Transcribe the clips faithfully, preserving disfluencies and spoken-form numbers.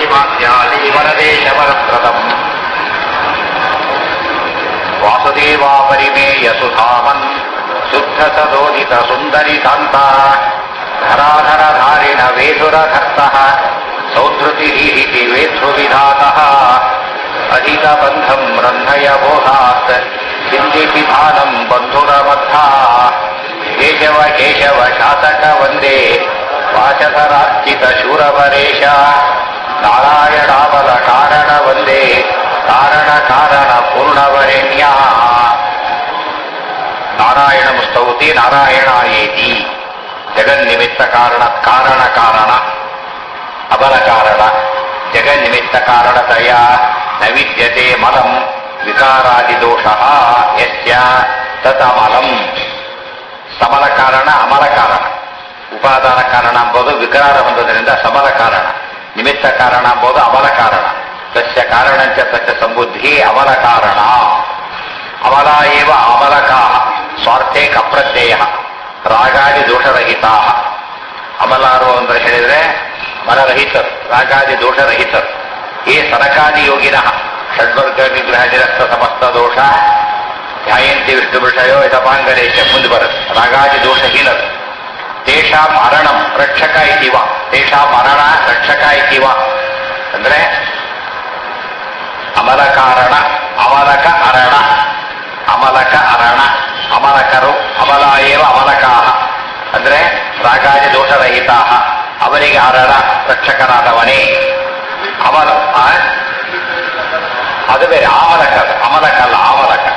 ಪಾಂಚಾಲಿ ವರದೇಶವರಪ್ರದಂ ವಾಸುದೇವಾ ಪರಿಮೇಯ ಸುಧಾಮನ್ ಶುದ್ಧ ಸದೋದಿತ ಸುಂದರಿ ಕಾಂತ ಧರಾಧರ ಧಾರಿಣ ವೇಧುರಧರ್ತ ಸೌಧೃತಿ ಹೀಹಿತಿ ವೇಧೃ ವಿಧಾತಃ ಅಧಿಕ ಬಂಧಂ ರಂಧಯ ಬೋಧಾತ್ ಸಿಂಧಿ ಪಿಧಾನಂ ಬಂಧುರಮಧ್ಯ ಕೇಶವ ಕೇಶವ ಶಾಸಕ ವಂದೇ ವಾಚಕರಾರ್ಚಿತ ಶೂರವರೇಶ ನಾರಾಯಣಾಬಲ ಕಾರಣ ವಂದೇ ಕಾರಣ ಕಾರಣ ಪೂರ್ಣವರೆಣ್ಯ ನಾರಾಯಣ ಮುಸ್ತೌತಿ ನಾರಾಯಣಾಯೇತಿ ಜಗನ್ನಿಮಿತ್ತ ಕಾರಣ ಕಾರಣ ಕಾರಣ ಅಬಲ ಕಾರಣ ಜಗನ್ನಿಮಿತ್ತ ಕಾರಣತಯ ನ ವಿದ್ಯತೆ ಮಲಂ ವಿಕಾರಾದಿದೋಷಃ ಯಸ್ಯ ತತಮಲಂ ಸಮಲ ಕಾರಣ ಅಮಲ ಕಾರಣ ಉಪಾದಾನ ಕಾರಣ ಎಂಬುದು ವಿಕಾರ ಹೊಂದೋದ್ರಿಂದ ಸಮಲ ಕಾರಣ ನಿಮಿತ್ತ ಕಾರಣ ಎಂಬುದು ಅಮಲ ಕಾರಣ ತಸ್ಯ ಕಾರಣಂಚ ತಸ್ಯ ಸಂಬುದ್ಧಿ ಅಮಲ ಕಾರಣ ಅಮಲ ಏವ ಅಮಲಕಾಃ ಸ್ವಾರ್ಥೇ ಕಪ್ರತ್ಯಯ ರಾಗಾದಿ ದೋಷರಹಿತಾ ಅಮಲಾರು ಅಂದ್ರೆ ಹೇಳಿದ್ರೆ ಮನರಹಿತರು ರಾಗಾದಿ ದೋಷರಹಿತರು ಏ ಸನಕಾದಿ ಯೋಗಿನಃ ಷಡ್ವರ್ಗ ನಿಗ್ರಹ ನಿರಸ್ತ ಸಮಸ್ತ ದೋಷ ಧ್ಯಾಯಂತಿ ವಿಷ್ಣು ವಿಷಯೋ ಯಥಪಾಂಗಲೇಶ ಮುಂದೆ ಬರುತ್ತೆ ರಾಗಾದಿ ದೋಷಹೀನರು ತೇಷಾಂ ಅರಣಂ ರಕ್ಷಕ ಇತಿವ ತೇಷಾಂ ಅರಣ ರಕ್ಷಕ ಇತಿವ ಅಂದ್ರೆ ಅಮಲ ಕಾರಣ ಅಮಲಕ ಅರಣ ಅಮಲಕ ಅರಣ ಅಮಲಕರು ಅಮಲ ಏವ ಅಮಲಕಾಹ ಅಂದ್ರೆ ರಾಗಾದಿ ದೋಷರಹಿತಾ ಅವರಿಗೆ ಅರಣ ರಕ್ಷಕರಾದವನೇ ಅಮಲ ಅದು ಬೇರೆ ಆಮಲಕ ಅಮಲಕಲ್ಲ ಆಮಲಕ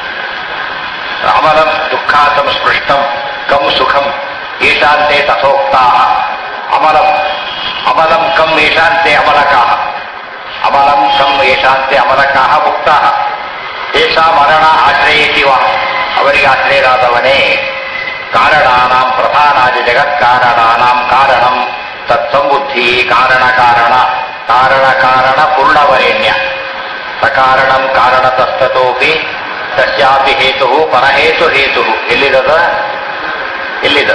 ಅಮಲಂ ದುಃಖಾತಂ ಸ್ಪೃಷ್ಟಂ ಕಂ ಸುಖಂ ಏಷಾಂತೆ ತಥೋಕ್ತಾ ಅಮಲಂ ಅಮಲಂ ಕಂ ಏಷಾಂತೆ ಅಮಲಕಾಹ ಅಮಲಂ ಕಂ ಏಷಾಂತೆ ಅಮಲಕಾಹ ಮುಕ್ತಾಃ ಏಷಾ ಮರಣ ಆಶ್ರಯೇತಿವ ಅವರಿಗೆ ಆಶ್ರಯರಾದವನೇ ಕಾರಣಾನಾಂ ಪ್ರಧಾನಾದಿ ಜಗತ್ಕಾರಣಾನಾಂ ಕಾರಣಂ ತತ್ಸಂಬುದ್ಧಿ ಕಾರಣ ಕಾರಣ ಕಾರಣ ಕಾರಣ ಪೂರ್ಣವರೆಣ್ಯ ಸಕಾರಣಂ ಕಾರಣತಸ್ತತೋಪಿ ತಸ್ಯಾಪಿ ಹೇತು ಪರಹೇತು ಹೇತು ಎಲ್ಲಿದದ ಎಲ್ಲಿದ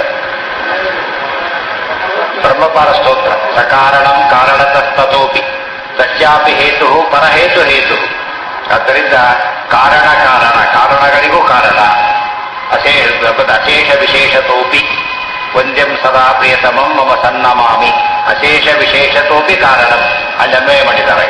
ಬ್ರಹ್ಮಪಾಲ ಸ್ತೋತ್ರ ಸಕಾರಣಂ ಕಾರಣತಸ್ತತೋಪಿ ತಸ್ಯಾಪಿ ಹೇತು ಪರಹೇತು ಹೇತು ಆದ್ದರಿಂದ ಕಾರಣ ಕಾರಣ ಕಾರಣಗಳಿಗೂ ಕಾರಣ ಅಶೇಷ ಅಶೇಷ ವಿಶೇಷತೋಪಿ ವಂದ್ಯಂ ಸದಾ ಪ್ರಿಯತಮಂ ಮಮ ಸನ್ನಮಾಮಿ ಅಶೇಷ ವಿಶೇಷತೋಪಿ ಕಾರಣಂ ಅಲ್ಲಿ ಅನ್ವಯ ಮಾಡಿದ್ದಾರೆ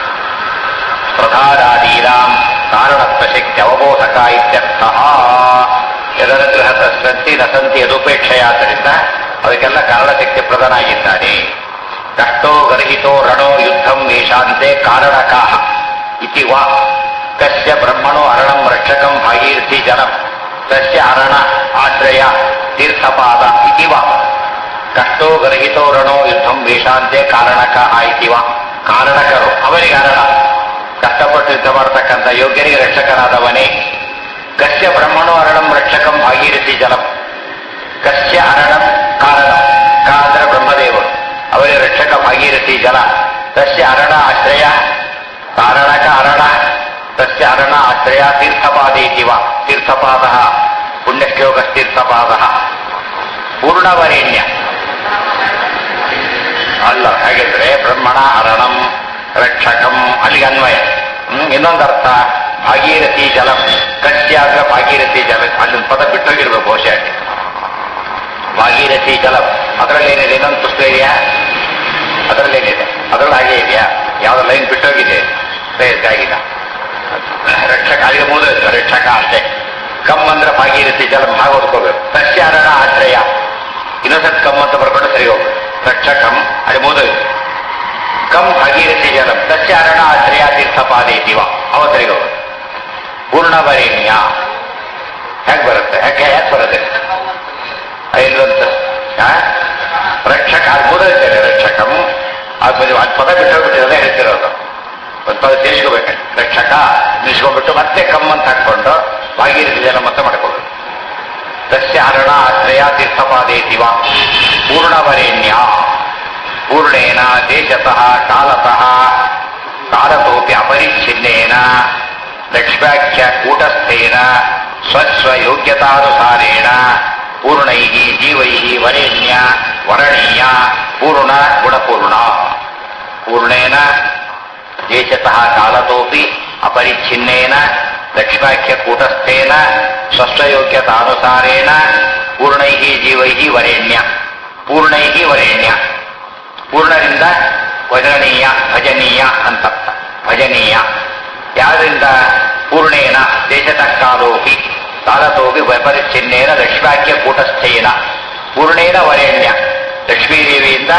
ಪ್ರಧಾನಾದೀನಾಂ ಕಾರಣತ್ವ ಶಕ್ತಿ ಅವಬೋಧಕ ಇತ್ಯರ್ಥ ಯದನುಗ್ರಹದ ಸಂತಿ ನ ಸಂತಿ ಯದುಪೇಕ್ಷೆಯಾದ್ದರಿಂದ ಅದಕ್ಕೆಲ್ಲ ಕಾರಣಶಕ್ತಿ ಪ್ರಧಾನ ಆಗಿದ್ದಾನೆ ಕಷ್ಟೋ ಗರ್ಹಿತೋ ರಣೋ ಯುದ್ಧಂ ಏಷಾಂತೆ ಕಾರಣಕಾಹ ಇತಿ ವಾ ಕಸ್ಯ ಬ್ರಹ್ಮಣೋ ಅರಣಂ ರಕ್ಷಕಂ ಭಾಗೀರಥಿ ಜಲಂ ತಸ್ಯ ಅರಣ ಆಶ್ರಯ ತೀರ್ಥಪಾದ ಇತಿ ವಾ ಕಷ್ಟೋ ಗರ್ಹಿತೋ ರಣೋ ಯುದ್ಧಂ ಏಷಾಂತೆ ಕಾರಣಕಾಹ ಇತಿ ವಾ ಕಾರಣಕರು ಅವರಿಗೆ ಅರಣ ಕಷ್ಟಪಟ್ಟು ಯುದ್ಧ ಮಾಡತಕ್ಕಂಥ ಯೋಗ್ಯರಿಗೆ ರಕ್ಷಕರಾದವನೇ ಕಸ್ಯ ಬ್ರಹ್ಮಣೋ ಅರಣಂ ರಕ್ಷಕಂ ಭಾಗೀರಥಿ ಜಲಂ ಕಸ್ಯ ಅರಣಂ ಕಾರಣ ಕ ಅಂದ್ರೆ ಬ್ರಹ್ಮದೇವರು ಅವರಿಗೆ ರಕ್ಷಕ ಭಾಗೀರಥಿ ಜಲ ತಸ್ಯ ಅರಣ ಆಶ್ರಯ ಕಾರಣಕ ಅರಣ ತಸ್ಯ ಅರಣ ಆಶ್ರಯ ತೀರ್ಥಪಾದೇತಿವ ತೀರ್ಥಪಾದ ಪುಣ್ಯಶ್ಲೋಕಸ್ತೀರ್ಥಪಾದ ಪೂರ್ಣವರೇಣ್ಯ ಅಲ್ಲ ಹಾಗಿದ್ರೆ ಬ್ರಹ್ಮಣ ಅರಣಂ ರಕ್ಷಕಂ ಅಲ್ಲಿಗೆ ಅನ್ವಯ ಹ್ಮ್ ಇನ್ನೊಂದರ್ಥ ಭಾಗೀರಥಿ ಜಲಂ ಕಸ್ಯ ಅಂದ್ರೆ ಭಾಗೀರಥಿ ಜಲ ಅಲ್ಲಿ ಪದ ಬಿಟ್ಟೋಗಿರ್ಬೇಕು ಬಹುಶಃ ಭಾಗೀರಥಿ ಜಲಂ ಅದರಲ್ಲೇನಿದೆ ಇನ್ನೊಂದು ಪುಸ್ತಕ ಇದೆಯಾ ಅದರಲ್ಲೇನಿದೆ ಅದರಲ್ಲಿ ಹಾಗೆ ಇದೆಯಾ ಯಾವ್ದು ಲೈನ್ ಬಿಟ್ಟೋಗಿದೆ ಆಗಿಲ್ಲ ರಕ್ಷಕ ಅಲ್ಲಿಗೆ ಮೂಲ ರಕ್ಷಕ ಅಷ್ಟೇ ಕಮ್ ಅಂದ್ರೆ ಭಾಗೀರಥಿ ಜಲಂ ಹಾಗೆ ಓದ್ಕೋಬೇಕು ತಸ್ಯ ಅರಣ ಆಶ್ರಯ ಇನ್ನೊಂದ್ಸತ್ ಕಮ್ ಅಂತ ಬರ್ಕೊಂಡು ಸರಿ ಹೋಗ್ಬೇಕು ರಕ್ಷಕಂ ಅಲ್ಲಿ ಮೂಲ ಕಂ ಭಾಗೀರಥಿ ಜಲಂ ತಸ್ಯ ಅರಣ ಆಶ್ರಯ ತೀರ್ಥಪಾದೇತಿವ ಅವತರಿಗೆ ಹೋಗ್ಬೇಕು ಪೂರ್ಣವರೇಣ್ಯ ಹೇಗೆ ಬರುತ್ತೆ ಯಾಕೆ ಯಾಕೆ ಬರುತ್ತೆ ಇಲ್ಲಂತ ರಕ್ಷಕ ಅದು ಮೂಲ ಇದ್ದೇನೆ ರಕ್ಷಕಂ ಅದು ಅದು ಪದ ಬಿಟ್ಟೋಗ್ಬಿಟ್ಟಿರೋದೇ ಹೇಳ್ತಿರೋದು ಒಂದು ಪದ ಸೇರಿಸ್ಕೋಬೇಕು ರಕ್ಷಕ ನಿಲ್ಸ್ಕೊಂಡ್ಬಿಟ್ಟು ಮತ್ತೆ ಕಮ್ ಅಂತ ಹಾಕೊಂಡು ಭಾಗೀರಥಿ ಜಲ ಮತ್ತೆ ಮಾಡ್ಕೋಬೇಕು ತಸ್ಯ ಅರಣ ಆಶ್ರಯ ತೀರ್ಥಪಾದೇತಿವ ಪೂರ್ಣವರೇಣ್ಯ ಪೂರ್ಣೇನ ದೇಶತಃ ಕಾಲತಃ ಕಾಲತೋಪಿ ಅಪರಿಚ್ಛಿನ್ನೇನ ಲಕ್ಷ್ಮ್ಯಾಖ್ಯ ಕೂಟಸ್ಥೇನ ಸ್ವಸ್ವಯೋಗ್ಯತಾನುಸಾರೇಣ ಪೂರ್ಣೈ ಜೀವೈ ವರೇಣ್ಯ ವರಣೀಯ ಪೂರ್ಣ ಗುಣಪೂರ್ಣ ಪೂರ್ಣೇನ ದೇಶತಃ ಕಾಲತೋಪಿ ಅಪರಿಚ್ಛಿನ್ನೇನ ದಕ್ಷಿಣಾಖ್ಯ ಕೂಟಸ್ಥೇನ ಸ್ವಸ್ವಯೋಗ್ಯತಾನುಸಾರೇಣ ಪೂರ್ಣೈ ಜೀವೈ ವರೇಣ್ಯ ಪೂರ್ಣೈ ವರೇಣ್ಯ ಪೂರ್ಣರಿಂದ ವಜನೀಯ ಭಜನೀಯ ಅಂತರ್ಥ ಭಜನೀಯ ಯಾರಿಂದ ಪೂರ್ಣೇನ ದೇಶತಃ ಕಾಲೋಪಿ ಕಾಲತೋಪಿ ವೈಪರಿಚ್ಛಿನ್ನೇನ ದಕ್ಷಿಣಾಖ್ಯ ಕೂಟಸ್ಥೇನ ಪೂರ್ಣೇನ ವರೇಣ್ಯ ಲಕ್ಷ್ಮೀದೇವಿಯಿಂದ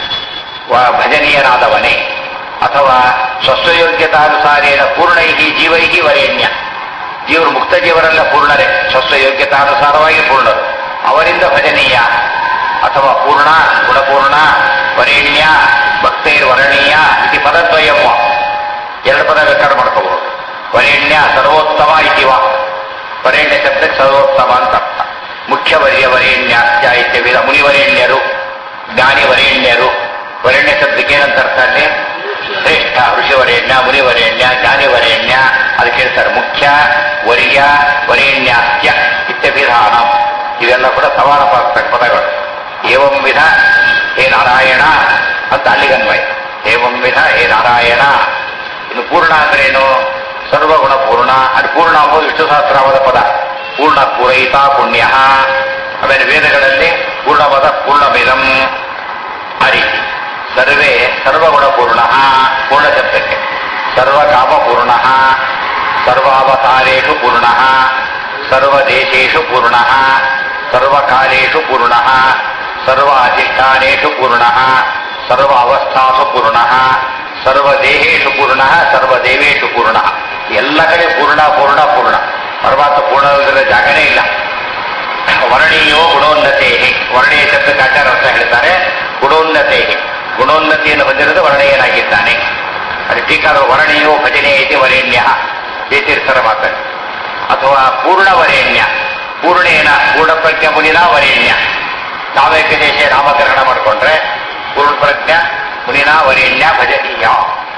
ಭಜನೀಯನಾದವನೇ ಅಥವಾ ಸ್ವಸ್ವಯೋಗ್ಯತಾನುಸಾರೇಣ ಪೂರ್ಣೈ ಜೀವೈ ವರೇಣ್ಯ ಜೀವರು ಮುಕ್ತ ಜೀವರೆಲ್ಲ ಪೂರ್ಣರೇ ಸ್ವಸ್ವಯೋಗ್ಯತಾನುಸಾರವಾಗಿ ಪೂರ್ಣರು ಅವರಿಂದ ಭಜನೀಯ ಅಥವಾ ಪೂರ್ಣ ಗುಣಪೂರ್ಣ ವರೇಣ್ಯ ಭಕ್ತೈರ್ವರಣೀಯ ಇತಿ ಪದದ್ವಯಂ ಎರಡು ಪದ ಬೇಕಾದ ಮಾಡ್ಕೋಬಹುದು ವರೇಣ್ಯ ಸರ್ವೋತ್ತಮ ಇತಿವ ವರೇಣ್ಯ ಶಬ್ದಕ್ಕೆ ಸರ್ವೋತ್ತಮ ಅಂತ ಅರ್ಥ ಮುಖ್ಯವರ್ಯ ವರೇಣ್ಯ ಇತ್ಯವಿಧ ಮುನಿವರೇಣ್ಯರು ಜ್ಞಾನಿವರೇಣ್ಯರು ವರೇಣ್ಯ ಶಬ್ದಕ್ಕೆ ಏನಂತ ಅರ್ಥ ಅಲ್ಲಿ ಶ್ರೇಷ್ಠ ಋಷಿವರೇಣ್ಯ ಮುನಿವರೇಣ್ಯ ಜ್ಞಾನಿವರೇಣ್ಯ ಅದಕ್ಕೆ ಹೇಳ್ತಾರೆ ಮುಖ್ಯ ವರ್ಯ ವರೇಣ್ಯಾಸ್ತ್ಯ ಇತ್ಯಭಿಧಾನ ಇವೆಲ್ಲ ಕೂಡ ಸಮಾನ ಪದಗಳು ಏವಂ ವಿಧ ಹೇ ನಾರಾಯಣ ಅಂತ ಅಲ್ಲಿಗನ್ವಯ ಏವಂ ವಿಧ ಹೇ ನಾರಾಯಣ ಇನ್ನು ಪೂರ್ಣ ಅಂದ್ರೇನು ಸರ್ವಗುಣ ಪೂರ್ಣ ಅದು ಪೂರ್ಣ ಅಂಬೋದು ವಿಷ್ಣು ಸಹಸ್ರಾಮದ ಪದ ಪೂರ್ಣ ಪೂರೈತ ಪುಣ್ಯ ಆಮೇಲೆ ವೇದಗಳಲ್ಲಿ ಪೂರ್ಣಪದ ಪೂರ್ಣಮಿದಂ ಆ ರೀತಿ ಸರ್ವೇ ಸರ್ವಗುಣಪೂರ್ಣ ಪೂರ್ಣ ಶಬ್ದಕ್ಕೆ ಸರ್ವಕಾಮಪೂರ್ಣ ಸರ್ವಾವತಾರೇಷು ಪೂರ್ಣ ಸರ್ವದೇಶೇಷು ಪೂರ್ಣ ಸರ್ವಕಾಲೇಷು ಪೂರ್ಣ ಸರ್ವ ಅಧಿಷ್ಠಾನೇಷು ಪೂರ್ಣ ಸರ್ವ ಅವಸ್ಥಾಸು ಪೂರ್ಣ ಸರ್ವದೇಹೇಷು ಪೂರ್ಣ ಸರ್ವದೇವೇಶು ಪೂರ್ಣ ಎಲ್ಲ ಕಡೆ ಪೂರ್ಣ ಪೂರ್ಣ ಪೂರ್ಣ ಪರಮಾತ್ಮ ಪೂರ್ಣವಿಲ್ಲದ ಜಾಗನೇ ಇಲ್ಲ ವರ್ಣೀಯೋ ಗುಣೋನ್ನತೆ ವರ್ಣೀಯ ಶಬ್ದಕ್ಕೆ ಆಚಾರ ಅರ್ಥ ಹೇಳ್ತಾರೆ ಗುಣೋನ್ನತೆ ಗುಣೋನ್ನತಿಯನ್ನು ಹೊಂದಿರೋದು ವರ್ಣೀಯನಾಗಿದ್ದಾನೆ ಅದು ಟೀಕಾರ ವರ್ಣೀಯೋ ಭಜನೆ ಇತಿ ವರೇಣ್ಯ ಜಯತೀರ್ಥರ ಮಾತನ್ನು ಅಥವಾ ಪೂರ್ಣವರೇಣ್ಯ ಪೂರ್ಣೇನ ಪೂರ್ಣಪ್ರಜ್ಞ ಮುನಿನ ವರೇಣ್ಯ ನಾವೇಕದೇಶ ನಾಮಕರಣ ಮಾಡಿಕೊಂಡ್ರೆ ಪೂರ್ಣಪ್ರಜ್ಞ ಮುನಿನ ವರೇಣ್ಯ ಭಜನೀಯ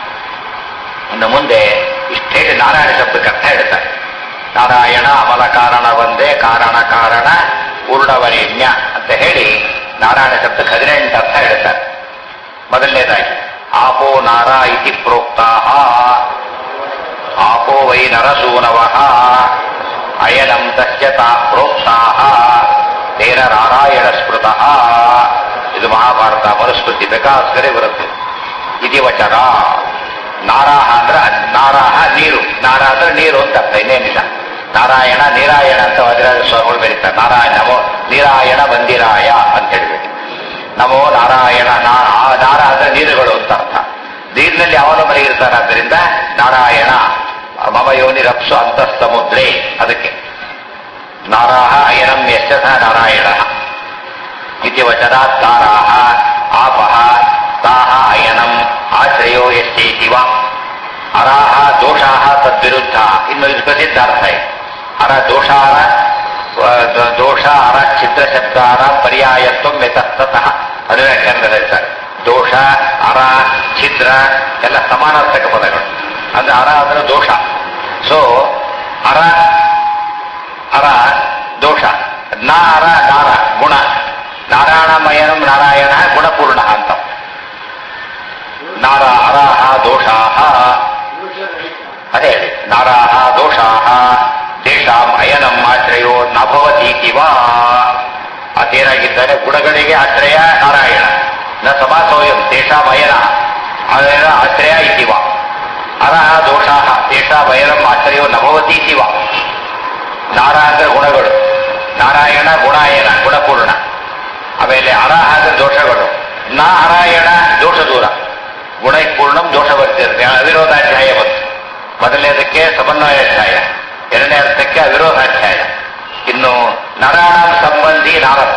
ಇನ್ನು ಮುಂದೆ ಇಷ್ಟು ಹೇಳಿ ನಾರಾಯಣ ಶಬ್ದಕ್ಕೆ ಅರ್ಥ ಹೇಳ್ತಾರೆ ನಾರಾಯಣ ಅಮಲ ಕಾರಣ ಒಂದೇ ಕಾರಣ ಕಾರಣ ಪೂರ್ಣವರೇಣ್ಯ ಅಂತ ಹೇಳಿ ನಾರಾಯಣ ಶಬ್ದಕ್ಕೆ ಹದಿನೆಂಟು ಅರ್ಥ ಹೇಳ್ತಾರೆ ಮೊದಲನೇದಾಗಿ ಆಪೋ ನಾರ ಇತಿ ಪ್ರೋಕ್ತಾ ಆಪೋ ವೈ ನರಸೂನವ ಅಯನಂ ತಸ್ಯ ತಾ ಪ್ರೋಕ್ತಾ ತೇನ ನಾರಾಯಣ ಸ್ಮೃತಃ ಇದು ಮಹಾಭಾರತ ಮನುಸ್ಮೃತಿ ಬೇಕಾಸ್ಕರೇ ಬರುತ್ತೆ ಇತಿ ವಚನ ನಾರಾಹ ಅಂದ್ರೆ ನಾರಾಹ ನೀರು ನಾರ ಅಂದ್ರೆ ನೀರು ಅಂತ ಅರ್ಥ ಇನ್ನೇನಿಲ್ಲ ನಾರಾಯಣ ನೀರಾಯಣ ಅಂತ ವಜ್ರಾಜ ಸ್ವಾಮಿಗಳು ಬರೀತಾರೆ ನಾರಾಯಣ ನಮೋ ನೀರಾಯಣ ಬಂದಿರಾಯ ಅಂತ ಹೇಳ್ಬೇಕು ನಮೋ ನಾರಾಯಣ ನಾರ ಅಂದ್ರೆ ನೀರುಗಳು ಅಂತ ಅರ್ಥ ನೀರಿನಲ್ಲಿ ಅವನು ಮಲಗಿರ್ತಾರಾದ್ದರಿಂದ ನಾರಾಯಣ ಮಮ ಯೋನಿ ರಪ್ಸು ಅಂತಃ ಸಮುದ್ರೇ ಅದಕ್ಕೆ ನಾರಾಹ ಅಯನಂ ಯಶ್ಚ ಸಹ ನಾರಾಯಣ ಇತಿ ವಚನಾತ್ ತಾರಾಹ ಆಪಃ ತಾಹ ಅಯನಂ ಆಶ್ರಯೋ ಯಶ್ಚೈತಿವ ಅರಾಹ ದೋಷಾಹ ತದ್ವಿರುದ್ಧ ಇನ್ನು ಇದು ಪ್ರಸಿದ್ಧ ಅರ್ಥ ಇದೆ ಅರ ದೋಷಾರ ದೋಷ ಅರ ಛಿದ್ರ ಶಬ್ದಾರ ಪರ್ಯಾಯತ್ವ ಮೆತಸ್ತಃ ಅದು ವ್ಯಾಖ್ಯಾನದಲ್ಲಿ ಹೇಳ್ತಾರೆ ದೋಷ ಅರ ಛಿದ್ರ ಎಲ್ಲ ಸಮಾನಾರ್ಥಕ ಪದಗಳು ಅಂದ್ರೆ ಅರ ಅಂದ್ರೆ ದೋಷ ಸೊ ಅರ ಅರ ದೋಷ ನಾ ಅರ ನಾರ ಗುಣ ನಾರಾಯಣಮಯನಂ ನಾರಾಯಣ ಗುಣಪೂರ್ಣ ಅಂತ ನಾರ ಅರಾಹ ದೋಷಾಹ ಅದೇ ಹೇಳಿ ನಾರಾಹ ದೋಷಾಹ ತೇಷಾಂ ಅಯನಂ ಆಶ್ರಯೋ ನಭವತೀತಿವ ಅದೇನಾಗಿದ್ದಾರೆ ಗುಣಗಳಿಗೆ ಆಶ್ರಯ ನಾರಾಯಣ ನ ಸಮಾಸೋಯಂ ತೇಷಾಂ ಅಯನ ಅಯನ ಆಶ್ರಯ ಇತಿವ ಅರಹ ದೋಷಾಹ ತೇಷಾಂ ಅಯನಂ ಆಶ್ರಯೋ ನಭವತೀತಿವ ನಾರ ಅಂದ್ರೆ ಗುಣಗಳು ನಾರಾಯಣ ಗುಣಾಯನ ಗುಣಪೂರ್ಣ ಆಮೇಲೆ ಅರಹ ಅಂದ್ರೆ ದೋಷಗಳು ನ ನಾರಾಯಣ ದೋಷ ದೂರ ಗುಣ ಪೂರ್ಣಂ ದೋಷ ಬರ್ತಿರುತ್ತೆ ಅವಿರೋಧಾಧ್ಯಾಯ ಬಂತು ಮೊದಲನೇದಕ್ಕೆ ಸಮನ್ವಯಾಧ್ಯಾಯ ಎರಡನೇ ಅರ್ಥಕ್ಕೆ ಅವಿರೋಧಾಧ್ಯಾಯ ಇನ್ನು ನರಾಣಂ ಸಂಬಂಧಿ ನಾರದ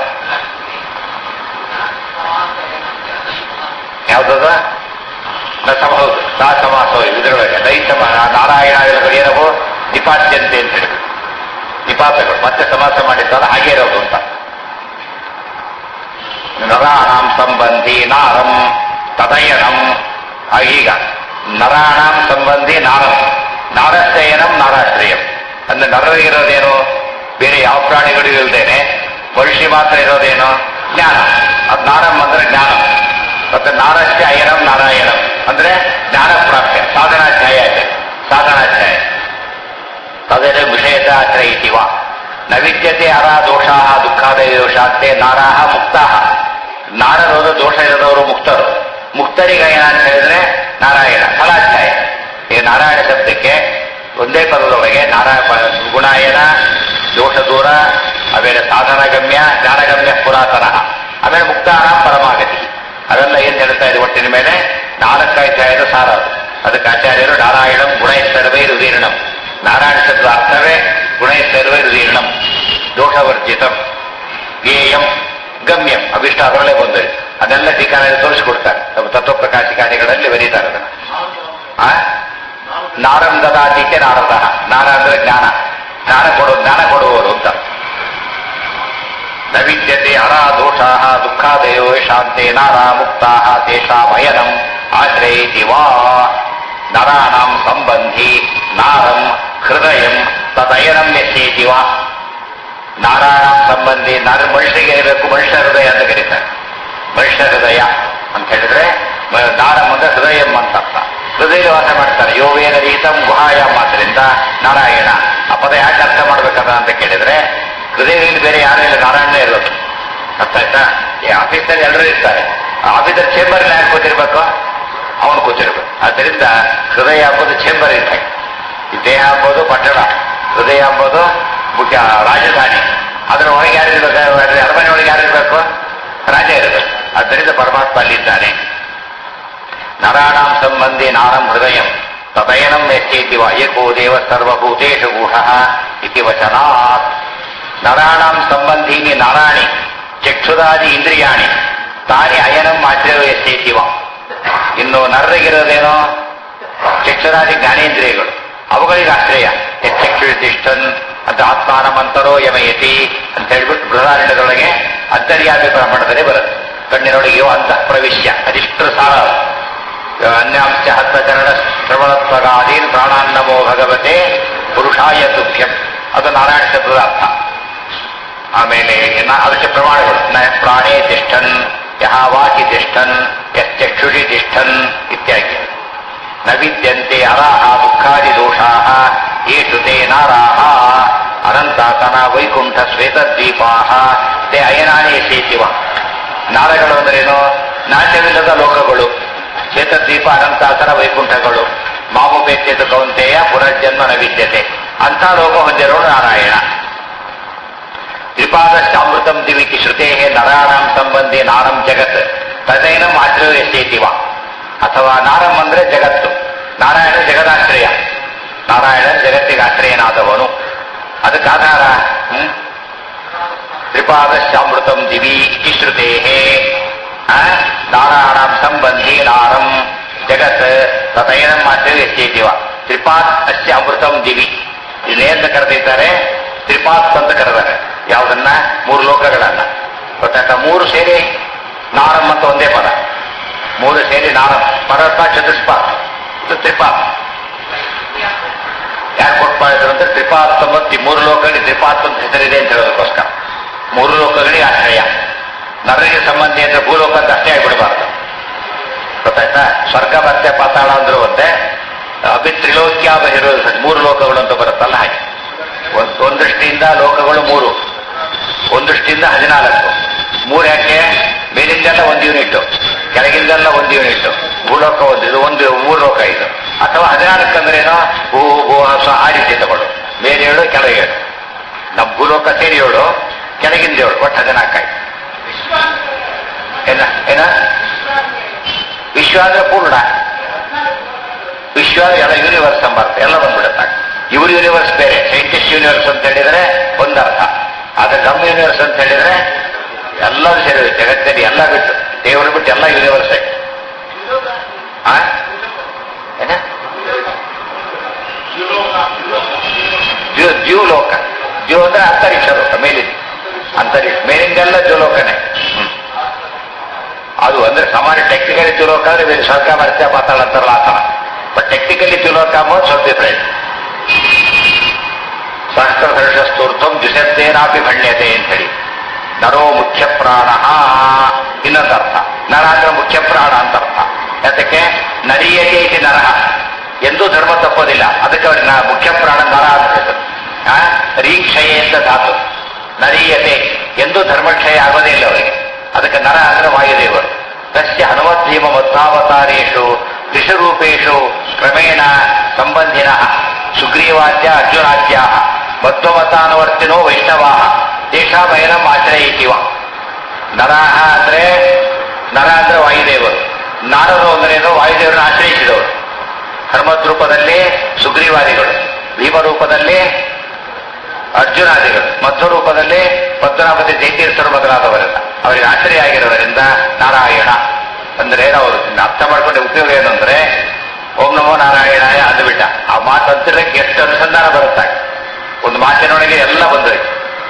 ಯಾವ್ದದ ನ ಸಮಹೌದು ನಾ ಸಮಾಸ ಇದ್ರೊಳಗೆ ದೈತಮ ನಾರಾಯಣ ಏನವು ನಿಪಾತ್ಯಂತೆ ಅಂತ ಹೇಳಿ ನಿಪಾತಗಳು ಮತ್ತೆ ಸಮಾಸ ಮಾಡಿದ್ದಾರೆ ಹಾಗೆ ಇರೋದು ಅಂತ ನರಾಣಾಂ ಸಂಬಂಧಿ ನಾರಂ ತದಯನಂ ಈಗ ನರಾಣಾಂ ಸಂಬಂಧಿ ನಾರಂ ನಾರಾಶ್ರಯನಂ ನಾರಾಶ್ರಯಂ ಅಂದ್ರೆ ನರರಿಗಿರೋದೇನು ಬೇರೆ ಯಾವ ಪ್ರಾಣಿಗಳು ಇಲ್ದೇನೆ ಮನುಷ್ಯ ಮಾತ್ರ ಇರೋದೇನು ಜ್ಞಾನ ಅದು ನಾರಂ ಅಂದ್ರೆ ಜ್ಞಾನ ಮತ್ತೆ ನಾರಶ್ಯ ಅಯನಂ ನಾರಾಯಣಂ ಅಂದ್ರೆ ಜ್ಞಾನ ಪ್ರಾಪ್ಯ ಸಾಧನಾಧ್ಯಾಯ ಇದೆ. ಸಾಧನಾಧ್ಯಾಯ ತದೇನ ವಿಷಯದಾತ್ರ ಇತಿವ ನ ವಿದ್ಯತೆ ಅರ ದೋಷಾ ದುಃಖಾದಯ ದೋಷಾಂತೆ ನಾರಾಹ ಮುಕ್ತಾಹ. ನಾರರೋಧ ದೋಷ ಇರದವರು ಮುಕ್ತರು. ಮುಕ್ತರಿಗೆ ಏನಂತ ಹೇಳಿದ್ರೆ ನಾರಾಯಣ ಫಲಾಧ್ಯಾಯ. ಈ ನಾರಾಯಣ ಶಬ್ದಕ್ಕೆ ಒಂದೇ ಪದದೊಳಗೆ ನಾರಾಯಣ ಗುಣಾಯನ, ದೋಷ ದೂರ, ಆಮೇಲೆ ಸಾಧನಗಮ್ಯ, ಜ್ಞಾನಗಮ್ಯ ಪುರಾತನ, ಆಮೇಲೆ ಮುಕ್ತಾನ ಪರಮಾಗತಿ. ಅವೆಲ್ಲ ಏನ್ ಹೇಳ್ತಾ ಇದೆ ಒಟ್ಟಿನ ಮೇಲೆ ನಾಲ್ಕಾಧ್ಯಾಯದ ಸಾರ ಅದು. ಅದಕ್ಕೆ ಆಚಾರ್ಯರು ನಾರಾಯಣಂ ಗುಣೈಸ್ತರ್ವೈ ರುದೀರ್ಣಂ. ನಾರಾಯಣ ಶಬ್ದ ಅರ್ಥವೇ ಗುಣೈಸ್ತರ್ವೈ ರುದೀರ್ಣಂ, ದೋಷವರ್ಜಿತಂ, ಜ್ಞೇಯಂ, ಗಮ್ಯಂ. ಅವಿಷ್ಟ ಅದರಲ್ಲೇ ಬಂದರೆ ಅದೆಲ್ಲ ಟೀಕಾರಲ್ಲಿ ತೋರಿಸಿಕೊಡ್ತಾರೆ. ನಮ್ಮ ತತ್ವಪ್ರಕಾಶಿಕಾರಿಗಳಲ್ಲಿ ಬರೀತಾರೆ ಅದನ್ನು. ಆ ನಾರಂ ದದಾತಿಕೆ ನಾರದ. ನಾರ ಅಂದ್ರೆ ಜ್ಞಾನ, ಜ್ಞಾನ ಕೊಡು ಜ್ಞಾನ ಕೊಡುವವರು ಅಂತ. ನ ವಿದ್ಯತೆ ಅರ ದೋಷಾ ದುಃಖಾದಯೋ ಶಾಂತೆ ನಾರ ಮುಕ್ತಾ ತೇಷಾಮಯನಂ ಆಶ್ರಯೇತಿ ವಾ. ನರಾಣಾಂ ಸಂಬಂಧಿ ನಾರಂ ಹೃದಯಂ ತದಯನಂ ಯಸ್ಯೇತಿ ವಾ. ನಾರಾಯಣ ಸಂಬಂಧಿ ನಾರ ಮನುಷ್ಯರಿಗೆ ಇರಬೇಕು, ಮನುಷ್ಯ ಹೃದಯ ಅಂತ ಕರೀತಾರೆ. ಮನುಷ್ಯ ಹೃದಯ ಅಂತ ಹೇಳಿದ್ರೆ ನಾರಂ ಅಂದ್ರೆ ಹೃದಯಂ ಅಂತ ಅರ್ಥ. ಹೃದಯ ವಾಸ ಮಾಡ್ತಾರೆ. ಯೋವೇನ ರೀತಂ ಗುಹಾಯಂ ಆದ್ರಿಂದ ನಾರಾಯಣ. ಆ ಪದ ಯಾಕೆ ಅರ್ಥ ಮಾಡ್ಬೇಕದ ಅಂತ ಕೇಳಿದ್ರೆ ಹೃದಯದಲ್ಲಿ ಬೇರೆ ಯಾರು ಇಲ್ಲ, ನಾರಾಯಣ ಇರೋದು. ಅರ್ಥ ಆಯ್ತಾ? ಈ ಆಫೀಸಲ್ಲಿ ಎಲ್ಲರೂ ಇರ್ತಾರೆ. ಆಫೀಸರ್ ಚೇಂಬರ್ ಯಾಕೆ ಕೂತಿರ್ಬೇಕು? ಅವನು ಕೂತಿರ್ಬೇಕು. ಆದ್ದರಿಂದ ಹೃದಯ ಎಂಬುದು ಚೇಂಬರ್ ಇದ್ದಾಗ, ಈ ದೇಹ ಎಂಬುದು ಪಟ್ಟಣ, ಹೃದಯ ಎಂಬುದು ಮುಖ್ಯ ರಾಜಧಾನಿ. ಅದರ ಒಳಗೆ ಯಾರಿರ್ಬೇಕು? ಅರಮನೆ ಒಳಗೆ ಯಾರಿರ್ಬೇಕು? ರಾಜ ಇರಬೇಕು. ಆದ್ದರಿಂದ ಪರಮಾತ್ಮ ಅಲ್ಲಿದ್ದಾನೆ. ನರಾಣಾಂ ಸಂಬಂಧಿ ನಾರಂ ಹೃದಯಂ ತದಯನಂ ಯಸ್ಯೇತಿ ವಾ ಏಕೋ ದೇವ ಸರ್ವಭೂತೇಷು ಗೂಢಃ ಇತಿ ವಚನಾತ್. ನರಾಣಾಂ ಸಂಬಂಧೀನಿ ನಾರಾಣಿ ಚಕ್ಷುರಾದಿ ಇಂದ್ರಿಯಾಣಿ ತಾನಿ ಅಯನಂ ಆಶ್ರಯ ಯಸ್ಯೇತಿ ವಾ. ಇನ್ನು ನರರಿಗಿರೋದೇನೋ ಚಕ್ಷುರಾದಿ ಜ್ಞಾನೇಂದ್ರಿಯಗಳು, ಅವುಗಳಿಗೆ ಆಶ್ರಯ. ಯಕ್ಷುತಿಷ್ಠನ್ ಅಂತ ಆತ್ಮಾನಮಂತರೋ ಯಮಯತಿ ಅಂತ ಹೇಳ್ಬಿಟ್ಟು ಬೃಹದಾರಣ್ಯದೊಳಗೆ ಅಂತರ್ಯಾಮಿ ಬ್ರಾಹ್ಮಣದಲ್ಲಿ ಬರುತ್ತೆ. ಕಣ್ಣಿನೊಳಗೆ ಅಂತಃ ಪ್ರವಿಶ್ಯ, ಅದಿಷ್ಟು ಸಾರ. ಅನ್ಯಾಂಶ ಹತ್ತಚರಣ ಶ್ರವಣತ್ವಗಾದೀನ್ ಪ್ರಾಣಾನ್ನಮೋ ಭಗವತೆ ಪುರುಷಾಯ ತುಭ್ಯಂ. ಅದು ನಾರಾಯಣ ಶಬ್ದದ ಅರ್ಥ. ಆಮೇಲೆ ಅದಕ್ಕೆ ಪ್ರಮಾಣಗಳು ನ ಪ್ರಾಣೇ ತಿಷ್ಠನ್, ಯಹ ವಾಚಿ ತಿಷ್ಠನ್, ಯಶ್ಚಕ್ಷುಷಿ ತಿಷ್ಠನ್ ಇತ್ಯಾದಿ. ನ ವಿದ್ಯಂತೆ ಅರಾಹ ದುಃಖಾದಿ ದೋಷಾಃ ಯೇಷು ತೇ ನಾರಾಹ ಅನಂತಾತನ ವೈಕುಂಠ ಶ್ವೇತದ್ವೀಪಾಃ ತೇ ಅಯನಾನಿ ಯಸ್ಯೇತಿವ. ನಾರಗಳು ಅಂದ್ರೇನು? ನಾಟ್ಯವಿಲ್ಲದ ಲೋಕಗಳು. ಶ್ವೇತದ್ವೀಪ, ಅನಂತಾತನ, ವೈಕುಂಠಗಳು. ಮಾಮುಪೇತ್ಯದ ಕೌಂತೆಯ ಪುನರ್ಜನ್ಮ ನ ವಿದ್ಯತೆ. ಅಂಥ ಲೋಕ ಹೊಂದಿರೋನು ನಾರಾಯಣ. ತ್ರಿಪಾದಶ್ಚಾಮೃತಂ ದಿವಿಕಿ ಶ್ರುತೇ ನರಾಣಾಂ ಸಂಬಂಧಿ ನಾರಂ ಜಗತ್ ತದೈನಂ ಆಶ್ರಯ ಯಸ್ಯೇತಿವ. ಅಥವಾ ನಾರಂ ಅಂದ್ರೆ ಜಗತ್ತು, ನಾರಾಯಣ ಜಗದಾಶ್ರಯ. ನಾರಾಯಣ ಜಗತ್ತಿಗೆ ಆಶ್ರಯನಾದವನು. ಅದಕ್ಕೆ ಆಧಾರ ಹ್ಮ್ ತ್ರಿಪಾದಶ್ಚಾಮೃತಂ ದಿವಿ ಇತಿ ಶ್ರುತೇ ನಾರಾಯಣಾಂ ಸಂಬಂಧಿ ನಾರಂ ಜಗತ್ ತದೈನಂ ಆಶ್ರಯ ಯಸ್ಯೇತಿವ. ತ್ರಿಪಾತ್ ಅಸ್ಯ ಅಮೃತಂ ದಿವಿ. ಇದನ್ನೇಂತ ಕರೆದಿದ್ದಾರೆ? ತ್ರಿಪಾತ್ ಅಂತ ಕರೆದಾರೆ. ಯಾವುದನ್ನ? ಮೂರು ಲೋಕಗಳನ್ನ. ಗೊತ್ತಾಯ್ತಾ? ಮೂರು ಸೇರಿ ನಾರಂ ಅಂತ ಒಂದೇ ಪದ. ಮೂರು ಸೇರಿ ನಾರಂ. ಪರತ್ಮ ಚತುಷ್ಪಾತ್, ಇದು ತ್ರಿಪಾತ್. ಯಾಕೆ ಕೊಟ್ಟಾಯಿದ್ರು ಅಂದ್ರೆ ತ್ರಿಪಾತ್ ಮತ್ತು ಮೂರು ಲೋಕಗಳಿಗೆ ತ್ರಿಪಾತ್ ಅಂತ ಹೆಸರಿದೆ ಅಂತ ಹೇಳೋದಕ್ಕೋಸ್ಕರ. ಮೂರು ಲೋಕಗಳಿಗೆ ಆಶ್ರಯ. ನರರಿಗೆ ಸಂಬಂಧಿ ಅಂದ್ರೆ ಭೂಲೋಕ ಅಂತ ಅಷ್ಟೇ ಆಗಿಬಿಡಬಾರ್ದು. ಗೊತ್ತಾಯ್ತಾ? ಸ್ವರ್ಗ ಮತ್ತೆ ಪಾತಾಳ ಅಂದ್ರೂ ಒಂದೇ, ಅಭಿ ತ್ರಿಲೋಕ್ಯ ಬಹಿರೋದು ಮೂರು ಲೋಕಗಳು ಅಂತ ಬರುತ್ತಲ್ಲ ಹಾಗೆ. ಒಂದು ದೃಷ್ಟಿಯಿಂದ ಲೋಕಗಳು ಮೂರು, ಒಂದು ದೃಷ್ಟಿಯಿಂದ ಹದಿನಾಲ್ಕು. ಮೂರು ಯಾಕೆ? ಮೇಲಿಂದೆಲ್ಲ ಒಂದು ಯೂನಿಟ್, ಕೆಳಗಿಂದೆಲ್ಲ ಒಂದು ಯೂನಿಟ್, ಭೂಲೋಕ ಒಂದು, ಇದು ಒಂದು ಮೂರು ಲೋಕ ಇದು. ಅಥವಾ ಹದಿನಾಲ್ಕು ಅಂದ್ರೇನೋ ಭೂ ಭೂ ಆ ರೀತಿ ತಗೊಳ್ಳು. ಮೇಲೆ ಏಳು, ಕೆಳಗೆ ಏಳು. ನಮ್ಮ ಭೂಲೋಕ ಸೇರಿ ಏಳು, ಕೆಳಗಿಂದ ಏಳು, ಒಟ್ಟು ಹದಿನಾಲ್ಕಾಯ್ತು. ಏನ ಏನ ವಿಶ್ವ ಅಂದ್ರೆ ಪೂರ್ಣ. ವಿಶ್ವ ಎಲ್ಲ ಯೂನಿವರ್ಸ್ ಎಂಬರ್ಥ, ಎಲ್ಲ ಬಂದ್ಬಿಡುತ್ತೆ. ಇವ್ರ ಯೂನಿವರ್ಸ್ ಬೇರೆ, ಸೈಂಟಿಸ್ಟ್ ಯೂನಿವರ್ಸ್ ಅಂತ ಹೇಳಿದ್ರೆ ಒಂದರ್ಥ. ಆದ್ರೆ ನಮ್ಮ ಯೂನಿವರ್ಸ್ ಅಂತ ಹೇಳಿದ್ರೆ ಎಲ್ಲರೂ ಸೇರಿ ಜಗತ್ತಲ್ಲಿ ಎಲ್ಲ ಬಿಟ್ಟು, ದೇವರು ಬಿಟ್ಟು ಎಲ್ಲ ಯೂನಿವರ್ಸ್. ಏನ ದ್ಯೂಲೋಕ. ದ್ಯೂ ಅಂದ್ರೆ ಅಂತರಿಕ್ಷ ಲೋಕ, ಮೇಲಿನ ಅಂತರಿಕ್ಷ. ಮೇಲಿಂದೆಲ್ಲ ದ್ಯೂಲೋಕನೇ. ಅದು ಅಂದ್ರೆ ಸಾಮಾನ್ಯ ಟೆಕ್ನಿಕಲಿ ದ್ಯೂಲೋಕ ಅಂದ್ರೆ ಬೇರೆ ಸ್ವರ್ಗ ಮರ್ತ್ಯ ಪಾತಾಳ ಅಂತಾರಲ್ಲ ಆ ಥರ. ಬಟ್ ಟೆಕ್ನಿಕಲಿ ದ್ಯೂಲೋಕ ಅಂಬೋದು ಸ್ವಲ್ಪ ಡಿಫ್ರೆಂಟ್. ಸಹಸ್ರಧರ್ಷಸ್ತೂರ್ಧಂ ದ್ವಿಷದ್ದೇನಾಪಿ ಭಣ್ಯತೆ ಅಂತ ಹೇಳಿ. ನರೋ ಮುಖ್ಯ ಪ್ರಾಣ ಇನ್ನೊಂದು ಅರ್ಥ. ನರ ಅಂದ್ರೆ ಮುಖ್ಯ ಪ್ರಾಣ ಅಂತ ಅರ್ಥ. ಯಾತಕ್ಕೆ? ನರೀಯತೆ ಇತಿ ನರಹ, ಎಂದೂ ಧರ್ಮ ತಪ್ಪೋದಿಲ್ಲ. ಅದಕ್ಕೆ ಅವ್ರಿಗೆ ನಾ ಮುಖ್ಯ ಪ್ರಾಣ ನರ ಅಂತ ಹೆಸರು. ಆ ರೀಕ್ಷಯೆ ಅಂತ ಧಾತು. ನರೀಯತೆ, ಎಂದೂ ಧರ್ಮಕ್ಷಯ ಆಗೋದೇ ಇಲ್ಲ ಅವರಿಗೆ. ಅದಕ್ಕೆ ನರ ಅಂದ್ರೆ ವಾಯುದೇವರು. ತಸ್ಯ ಹನುಮದ್ಭೀಮ ಮಧ್ವಾವತಾರೇಶು ತ್ರಿಷರೂಪೇಶು ಕ್ರಮೇಣ ಸಂಬಂಧಿನ ಸುಗ್ರೀವಾದ್ಯ ಅರ್ಜುನಾದ್ಯ ಮಧ್ವಮತಾನುವರ್ತಿನೋ ವೈಷ್ಣವಾ ದೇಶಾಭಯನಂ ಆಶ್ರಯಿತಿವ. ನರಹ ಅಂದ್ರೆ ನರ ಅಂದ್ರೆ ವಾಯುದೇವರು. ನಾರರು ಅಂದ್ರೇನು? ವಾಯುದೇವರನ್ನು ಆಶ್ರಯಿಸಿದವರು. ಹನುಮದ್ ರೂಪದಲ್ಲಿ ಸುಗ್ರೀವಾದಿಗಳು, ಭೀಮ ರೂಪದಲ್ಲಿ ಅರ್ಜುನಾದಿಗಳು, ಮಧ್ವ ರೂಪದಲ್ಲಿ ಪದ್ಮನಾಭತಿ ಜಯತೀರ್ಥರು ಮೊದಲಾದವರೆಲ್ಲ ಅವರಿಗೆ ಆಶ್ರಯ ಆಗಿರೋದರಿಂದ ನಾರಾಯಣ ಅಂದ್ರೆ ಅವರು ಅರ್ಥ ಮಾಡ್ಕೊಂಡೆ ಉಪಯೋಗ ಏನು ಅಂದ್ರೆ ಓಂ ನಮೋ ನಾರಾಯಣಾಯ ಅಂದುಬಿಟ್ಟ. ಆ ಮಾತು ಅಂತಿರಕ್ಕೆ ಎಷ್ಟು ಅನುಸಂಧಾನ ಬರುತ್ತಾಗ ಒಂದು ಮಾತಿನೊಳಗೆ ಎಲ್ಲ ಬಂದೋಯ್ತು.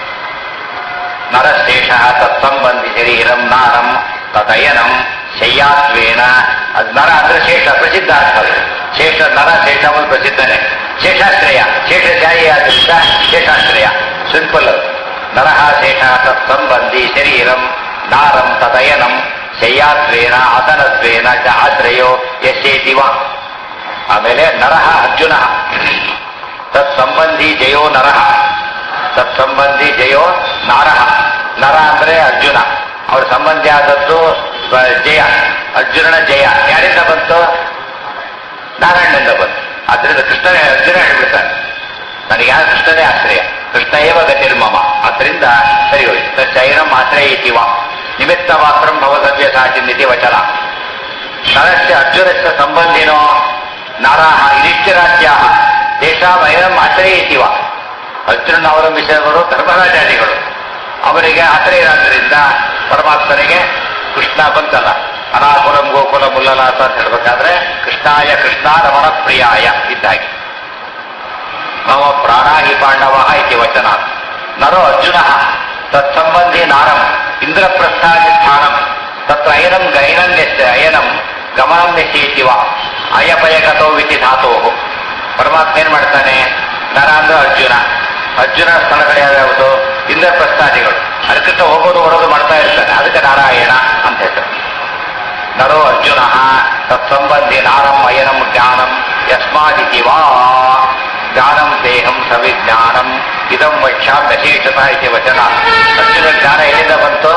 ನರಶೇಷ ತತ್ಸಂಬಂಧಿ ಶರೀರಂ ನಾರಂ ತದಯನಂ ಶಯ್ಯಾತ್ವೇನ. ಅದು ನರ ಅಂದ್ರೆ ಶೇಷ, ಪ್ರಸಿದ್ಧ ಆಗ್ತದೆ. ಶೇಷ ನರ ಶೇಷ ಒಂದು ಪ್ರಸಿದ್ಧನೇ. ಶೇಷಾಶ್ರಯ, ಶೇಷಶಾಹಿ ಆದ್ರಿಂದ ಶೇಷಾಶ್ರಯ ಸಿಂಪಲ್ ಅದು. ನರಹ ಶೇಷ ತತ್ಸಂಬಂಧಿ ಶರೀರಂ ನಾರಂ ತದಯನಂ ಶಯ್ಯಾತ್ವೇನ ಆಸನತ್ವೇನ ಚ ಆಶ್ರಯೋ ಯಶೇತಿವ. ಆಮೇಲೆ ನರಹ ಅರ್ಜುನ ತತ್ಸಂಬಂಧಿ ಜಯೋ ನರಹ, ತತ್ಸಂಬಂಧಿ ಜಯೋ ನಾರಹ. ನರ ಅಂದ್ರೆ ಅರ್ಜುನ, ಅವರ ಸಂಬಂಧಿ ಆದದ್ದು ಜಯ. ಅರ್ಜುನನ ಜಯ ಯಾರಿಂದ ಬಂತು? ನಾರಾಯಣನಿಂದ ಬಂತು. ಆದ್ರಿಂದ ಕೃಷ್ಣನೇ ಅರ್ಜುನ ಹೇಳ್ಬಿಡ್ತಾನೆ, ನನಗೆ ಯಾರು ಕೃಷ್ಣನೇ ಆಶ್ರಯ, ಕೃಷ್ಣ ಏವ ಗತಿರ್ಮಮ. ಆದ್ರಿಂದ ಸರಿ ಹೋಯ್ತು. ತೈರಂ ಆಶ್ರಯಿತಿವ ನಿಮಿತ್ತ ಮಾತ್ರ ಭವಸವ್ಯ ಸಾಚಿನ್ನಿತಿ ವಚನ. ನರಸ್ಯ ಅರ್ಜುನಸ್ಯ ಸಂಬಂಧಿನೋ ನಾರಾಹ ಇರಿಷ್ಟಿರಾಜ್ಯ ದೇಶಾಭಯನಂ ಆಶ್ರಯಿತಿವ. ಅರ್ಜುನನ ಅವಲಂಬಿಸಿದವರು ಧರ್ಮರಾಜಾದಿಗಳು, ಅವರಿಗೆ ಆಶ್ರಯರಾದ್ರಿಂದ ಪರಮಾತ್ಮನಿಗೆ ಕೃಷ್ಣ ಬಂತಲ್ಲ. ಅನಾಕುಲಂ ಗೋಕುಲ ಮುಲ್ಲಲಾಸ ಅಂತ ಹೇಳ್ಬೇಕಾದ್ರೆ ಕೃಷ್ಣಾಯ ಕೃಷ್ಣ ರಮಣ ಪ್ರಿಯಾಯ ಇದ್ದಾಗಿ ಮಮ ಪ್ರಾಣಾಹಿ ಪಾಂಡವ ಇತಿ ವಚನ. ನರೋ ಅರ್ಜುನ ತತ್ಸಂಬಂಧಿ ನಾರಂ ಇಂದ್ರಪ್ರಸ್ಥಾದಿ ಸ್ಥಾನಂ ತತ್ರ ಅಯನಂ ಗೈನಂ ಅಯನಂ ಗಮನಂ ಯಶೇತಿವ ಅಯಪಯಗತೋ ವಿತಿ ಧಾತೋ. ಪರಮಾತ್ಮ ಏನ್ ಮಾಡ್ತಾನೆ? ನರ ಅಂದ್ರೆ ಅರ್ಜುನ, ಅರ್ಜುನ ಸ್ಥಳಗಳು ಯಾವ್ಯಾವುದು? ಇಂದ್ರಪ್ರಸ್ಥಾದಿಗಳು. ಅದಕ್ಕಿಂತ ಹೋಗೋದು ಬರೋದು ಮಾಡ್ತಾ ಇರ್ತಾನೆ, ಅದಕ್ಕೆ ನಾರಾಯಣ ಅಂತ ಹೆಸರು. ನರೋ ಅರ್ಜುನ ತತ್ಸಂಬಂಧಿ ನಾರಂ ಅಯನಂ ಜ್ಞಾನಂ ಯಸ್ಮಾದಿತಿ ವಾ ಜ್ಞಾನಂ ದೇಹಂ ಸವಿಜ್ಞಾನಂ ಇದಂ ವಕ್ಷ್ಯಾಂ ಯಶೇಷತಃ ಇತಿ ವಚನ. ಅರ್ಜುನ ಜ್ಞಾನ ಎಲ್ಲಿಂದ ಬಂತು?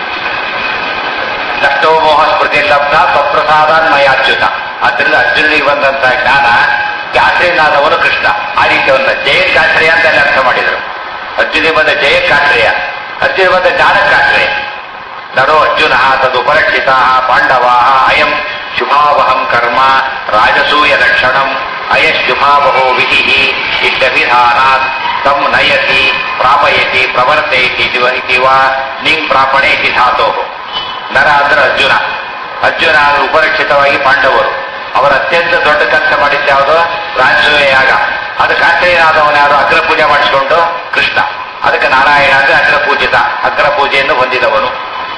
ನಷ್ಟೋ ಮೋಹ ಸ್ಮೃತಿ ಲಬ್ಧ ಸ್ವಪ್ರಸಾದಾನ್ ಮಯಾಚ್ಯುತ. ಆದ್ರಿಂದ ಅರ್ಜುನಿಗೆ ಬಂದಂತಹ ಜ್ಞಾನ ಆಶ್ರಯನಾದವನು ಕೃಷ್ಣ. ಆ ರೀತಿಯವನ್ನ ಜಯಕ್ಕಾಶ್ರಯ ಅಂತ ಅಲ್ಲಿ ಅರ್ಥ ಮಾಡಿದರು. ಅರ್ಜುನಿಗೆ ಬಂದ ಜಯಕ್ಕಾಶ್ರಯ, ಅರ್ಜುನ ಬಂದ ಜ್ಞಾನಕ್ಕಾಶ್ರಯ. ನರೋ ಅರ್ಜುನ ತದುಪರಕ್ಷಿತ ಪಾಂಡವಾ ಅಯಂ ಶುಭಾವಹಂ ಕರ್ಮ ರಾಜಸೂಯ ಲಕ್ಷಣಂ ಅಯಶುಭಾವಹೋ ವಿಧಿ ಇತ್ಯಭಿಧಾನಾತ್ ತಂ ನಯತಿ ಪ್ರಾಪಯತಿ ಪ್ರವರ್ತಯತಿ ಇತಿ ವಾ ನಿಂ ಪ್ರಾಪಣೇತಿ ಧಾತೋ. ನರ ಅಂದ್ರೆ ಅರ್ಜುನ, ಅರ್ಜುನ ಉಪರಕ್ಷಿತವಾಗಿ ಪಾಂಡವರು. ಅವರ ಅತ್ಯಂತ ದೊಡ್ಡ ಕೆಲಸ ಮಾಡಿದ್ದ ಯಾವುದು? ರಾಜಸೂಯ ಯಾಗ. ಅದಕ್ಕೆ ಆಶ್ರಯನಾದವನು ಯಾರು? ಅಗ್ರ ಪೂಜೆ ಮಾಡಿಸಿಕೊಂಡು ಕೃಷ್ಣ. ಅದಕ್ಕೆ ನಾರಾಯಣ ಅಂದ್ರೆ ಅಗ್ರ ಪೂಜಿತ, ಅಗ್ರ ಪೂಜೆಯನ್ನು ಹೊಂದಿದವನು.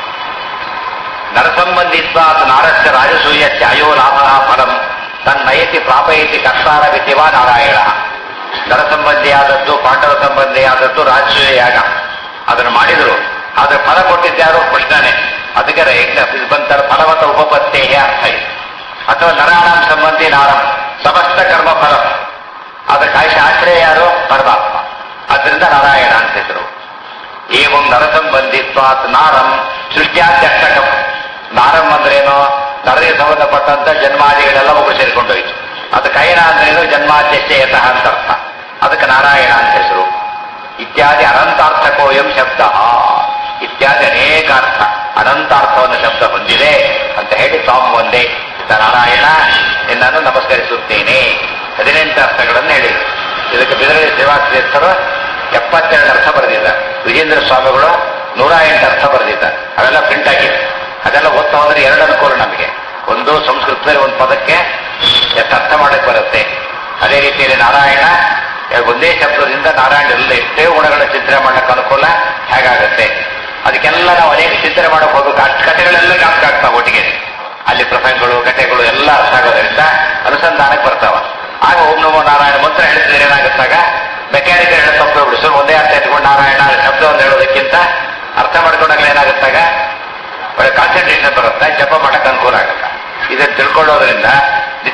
ನರಸಂಬಂಧಿತ್ವ ನಾರಸ್ಯ ರಾಜಸೂಯ ತ್ಯಾಯೋ ಲಾಭ ಫಲಂ ತನ್ನಯತಿ ಪ್ರಾಪಯತಿ ಕರ್ತಾರ ವಿಧಿವ ನಾರಾಯಣ. ನರಸಂಬಂಧಿಯಾದದ್ದು, ಪಾಂಡವ ಸಂಬಂಧಿಯಾದದ್ದು ರಾಜಸೂಯ ಯಾಗ. ಅದನ್ನು ಮಾಡಿದ್ರು, ಆದ್ರೆ ಫಲ ಕೊಟ್ಟಿದ್ದ್ಯಾರು? ಕೃಷ್ಣನೇ. ಅದಕ್ಕೆ ಬಂತರ ಫಲವತ ಉಪಪತ್ತೇ ಅರ್ಥ ಇದೆ. ಅಥವಾ ನರಾಣಂ ಸಂಬಂಧಿ ನಾರಂ ಸಮಸ್ತ ಕರ್ಮ ಫಲ. ಅದಕ್ಕೆ ಆಯ್ಕೆ ಆಶ್ರಯ ಯಾರು? ಪರಮಾತ್ಮ. ಅದರಿಂದ ನಾರಾಯಣ ಅಂತ ಹೆಸರು. ಏವಂ ನರಸಂಬಂಧಿತ್ವಾತ್ ನಾರಂ ಸೃಷ್ಟ್ಯಾಧ್ಯಕ್ಷಕಂ. ನಾರಂ ಅಂದ್ರೇನು? ನರಗೆ ಸಂಬಂಧಪಟ್ಟಂತ ಜನ್ಮಾದಿಗಳೆಲ್ಲ ಒಬ್ಬರು ಸೇರಿಕೊಂಡೋಯ್ತು. ಅದಕ್ಕೆ ಅಯನ ಅಂದ್ರೇನು? ಜನ್ಮಾದ್ಯಶ್ಚಯತಃ ಅಂತ ಅರ್ಥ. ಅದಕ್ಕೆ ನಾರಾಯಣ ಅಂತ ಹೆಸರು. ಇತ್ಯಾದಿ ಅನಂತಾರ್ಥಕೋಯಂ ಶಬ್ದ. ಇತ್ಯಾದಿ ಅನೇಕ ಅರ್ಥ, ಅನಂತಾರ್ಥವನ್ನು ಶಬ್ದ ಹೊಂದಿದೆ ಅಂತ ಹೇಳಿ ತಾವು ಒಂದೇ ನಾರಾಯಣ ನಿನ್ನನ್ನು ನಮಸ್ಕರಿಸುತ್ತೇನೆ. ಹದಿನೆಂಟು ಅರ್ಥಗಳನ್ನು ಹೇಳಿದರು. ಇದಕ್ಕೆ ಬಿದರಳ್ಳಿ ಶ್ರೀವಾಸದೇವರು ಎಪ್ಪತ್ತೆರಡು ಅರ್ಥ ಬರೆದಿದ್ದಾರೆ. ವಿಜೇಂದ್ರ ಸ್ವಾಮಿಗಳು ನೂರ ಎಂಟು ಅರ್ಥ ಬರೆದಿದ್ದಾರೆ. ಅವೆಲ್ಲ ಪ್ರಿಂಟ್ ಆಗಿದೆ. ಅದೆಲ್ಲ ಓದ್ತಾ ಹೋದ್ರೆ ಎರಡು ಅನುಕೂಲ ನಮಗೆ. ಒಂದು ಸಂಸ್ಕೃತದಲ್ಲಿ ಒಂದು ಪದಕ್ಕೆ ಎಷ್ಟು ಅರ್ಥ ಮಾಡಕ್ಕೆ ಬರುತ್ತೆ. ಅದೇ ರೀತಿಯಲ್ಲಿ ನಾರಾಯಣ ಒಂದೇ ಶಬ್ದದಿಂದ ನಾರಾಯಣ ಎಲ್ಲ ಎಷ್ಟೇ ಗುಣಗಳ ಚಿಂತನೆ ಮಾಡಕ್ಕೆ ಅನುಕೂಲ ಹೇಗಾಗುತ್ತೆ. ಅದಕ್ಕೆಲ್ಲ ನಾವು ಅನೇಕ ಚಿಂತನೆ ಮಾಡಕ್ಕೆ ಹೋಗ್ಬೇಕು. ಅಷ್ಟು ಕಥೆಗಳೆಲ್ಲ ಜ್ಞಾಪಕ ಆಗ್ತಾವ ಒಟ್ಟಿಗೆ. ಅಲ್ಲಿ ಪ್ರಸಂಗಗಳು, ಕಥೆಗಳು ಎಲ್ಲ ಅರ್ಥ ಆಗೋದ್ರಿಂದ ಅನುಸಂಧಾನಕ್ಕೆ ಬರ್ತಾವ. ಆಗ ಓಂ ನಮೋ ನಾರಾಯಣ ಮಂತ್ರ ಹೇಳಿದ್ರೆ ಏನಾಗುತ್ತಾಗ ಮೆಕ್ಯಾನಿಕಲ್ ಹೇಳ ತಪ್ಪು ಬಿಡಿಸೋ ಒಂದೇ ಅರ್ಥ ಇಟ್ಕೊಂಡು ನಾರಾಯಣ ಶಬ್ದವನ್ನು ಹೇಳೋದಕ್ಕಿಂತ ಅರ್ಥ ಮಾಡ್ಕೊಂಡಾಗ ಏನಾಗುತ್ತಾಗ ಒಳ್ಳೆ ಕಾನ್ಸಂಟ್ರೇಷನ್ ಬರುತ್ತೆ, ಜಪ ಮಾಡಕ್ಕೆ ಅನುಕೂಲ ಆಗುತ್ತೆ. ಇದನ್ನು ತಿಳ್ಕೊಳ್ಳೋದ್ರಿಂದ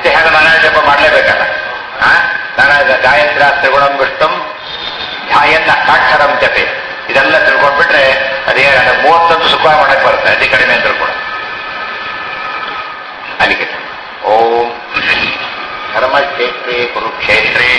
ಯದಾ ತ್ರಿಗುಣಂ ವಿಷ್ಣುಂ ಧ್ಯಾಯನ್ನ ಸಾಕ್ಷರಂ ಜಪೆ ಇದೆಲ್ಲ ತಿಳ್ಕೊಂಡ್ಬಿಟ್ರೆ ಅದೇ ಮೂವತ್ತೊಂದು ಸುಖ ಮಾಡಕ್ಕೆ ಬರುತ್ತೆ, ಅತಿ ಕಡಿಮೆ ಅಂದ್ರೂ ಕೂಡ. ಅಲ್ಲಿಗೆ ಓಂ ಧರ್ಮಕ್ಷೇತ್ರೇ ಕುರುಕ್ಷೇತ್ರೇ